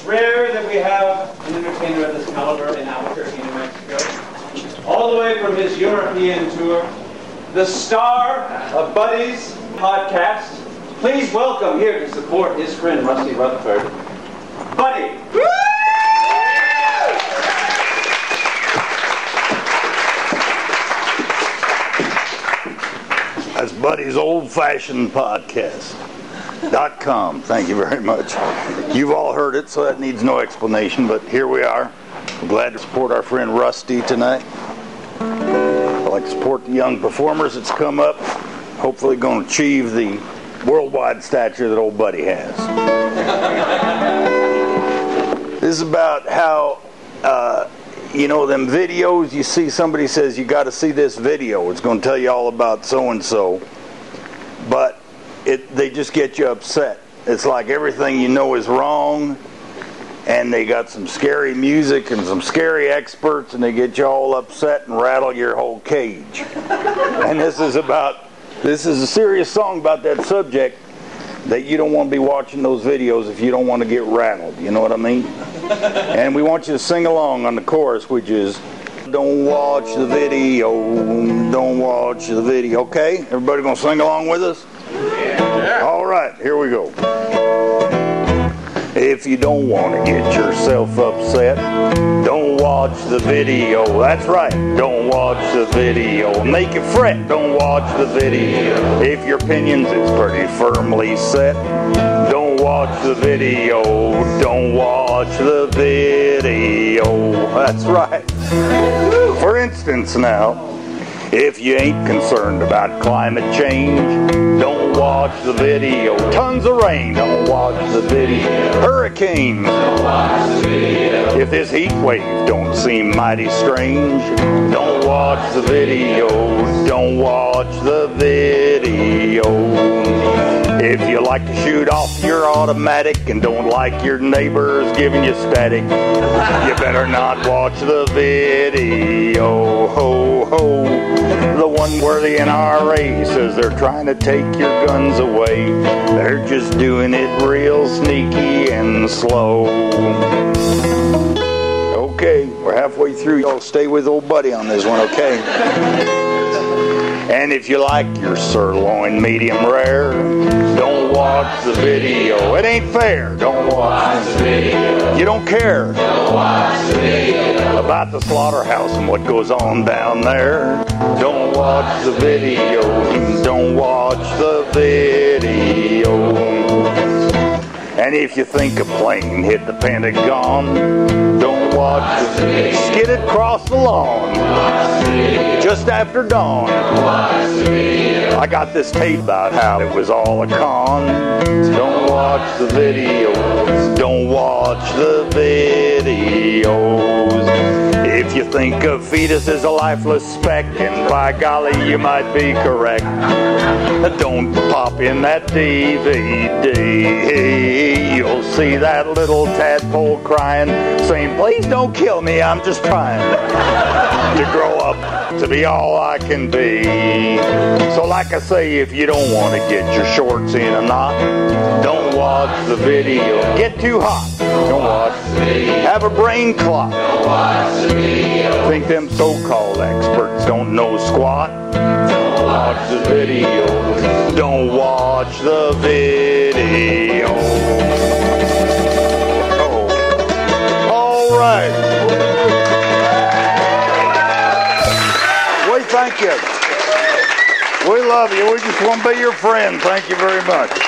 rare that we have an entertainer of this caliber in Albuquerque, New Mexico. All the way from his European tour, the star of Buddy's podcast. Please welcome here to support his friend Rusty Rutherford, Buddy. That's Buddy's Old-Fashioned Podcast.com. Thank you very much. You've all heard it, so that needs no explanation, but here we are. We're glad to support our friend Rusty tonight. I'd like to support the young performers that's come up, hopefully going to achieve the worldwide stature that old Buddy has. This is about how, them videos, you see somebody says, you got to see this video. It's going to tell you all about so-and-so. But they just get you upset. It's like everything you know is wrong, and they got some scary music and some scary experts, and they get you all upset and rattle your whole cage. And this is a serious song about that subject, that you don't want to be watching those videos if you don't want to get rattled. You know what I mean? And we want you to sing along on the chorus, which is, don't watch the video, don't watch the video. Okay? Everybody gonna sing along with us? Yeah. All right, here we go. If you don't want to get yourself upset, don't watch the video. That's right, don't watch the video. Make you fret, don't watch the video. If your opinions is pretty firmly set, don't watch the video. Don't watch the video. That's right. For instance now, if you ain't concerned about climate change, don't watch the video. Tons of rain, don't watch the video. Hurricanes, don't watch the video. If this heat wave don't seem mighty strange, don't watch the video. Don't watch the video. If you like to shoot off your automatic and don't like your neighbors giving you static, you better not watch the video. Ho, ho. The one where the NRA says they're trying to take your guns away. They're just doing it real sneaky and slow. Okay, we're halfway through. Y'all stay with old Buddy on this one, okay? And if you like your sirloin medium rare, don't watch the video. It ain't fair. Don't watch the video. You don't care. Don't watch the video. About the slaughterhouse and what goes on down there. Don't watch the video. Don't watch the video. And if you think a plane hit the Pentagon, don't watch the video. Skid it across the lawn just after dawn. I got this tape about how it was all a con. Don't watch the videos. Don't watch the videos. If you think a fetus is a lifeless speck, and by golly, you might be correct, don't pop in that DVD. You'll see that little tadpole crying, saying, please don't kill me, I'm just trying to grow up to be all I can be. So like I say, if you don't want to get your shorts in a knot, don't watch the video. Get too hot, don't watch the video. Have a brain clot, don't watch the video. Think them so-called experts don't know squat, don't watch the video. Don't watch the video. Oh. All right. We thank you. We love you. We just want to be your friend. Thank you very much.